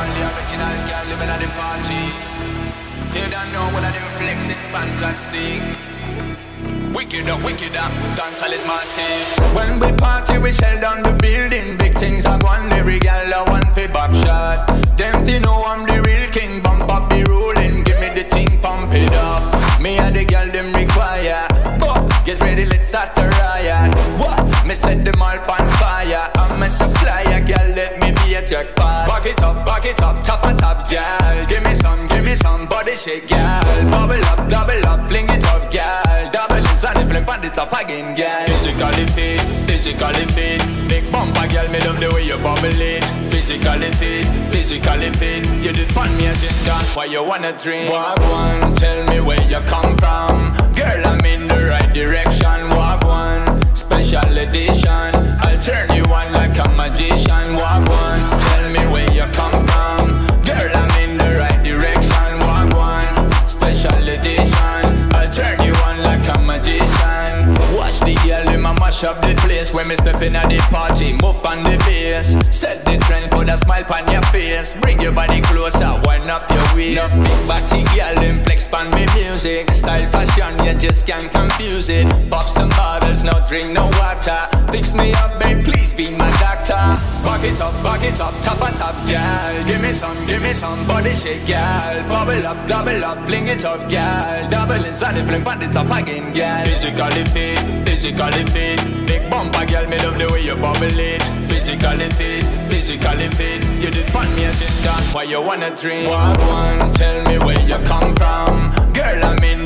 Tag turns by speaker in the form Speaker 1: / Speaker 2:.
Speaker 1: only original girl living at the party. You don't know what I'm flexing fantastic. Wicked up, dancehall is massive. When we party, we shell down the building. Big things are gone, every gal I want for back shot. Them they know I'm the real king, bump up the rolling. Give me the thing, pump it up. Me and the gal them require. But get ready, let's start a riot. What? Me set them all on fire. I'm a supplier, gal, let me be a jackpot. Back it up, top a top, gal. Give me some body shake, gal. Bubble up, fling it up, gal. Double it, and flip on the top again, gal. Physically fit. Big bumper, gal, me love the way you bubble it. Physically fit. You did fun me agenda. Why you wanna drink? Walk one, tell me where you come from. Girl, I'm in the right direction. Walk one, special edition. I'll turn you on like a magician. Walk one, tell me where you come from. Girl, I'm in the right direction. Walk one, special edition. I'll turn you on like a magician. Watch the girl in my mash up the place. When me step in at the party, move on the bass. Set the trend, put a smile on your face. Bring your body closer, wind up your waist. Big body girl, them flex on me music. Style fashion, you just can't confuse it. Pop some bottles, no drink, no water. Fix me up, babe, please be my doctor. Back it up, top a top, girl. Give me some body shake, girl. Bubble up, double up, fling it up, girl. Double inside the flip on the top again, girl. Physically fit. Big bumper, girl, me love the way you bubble it. Physically fit. You did fun me agenda. Why you wanna drink? Walk one, tell me where you come from. Girl, I'm in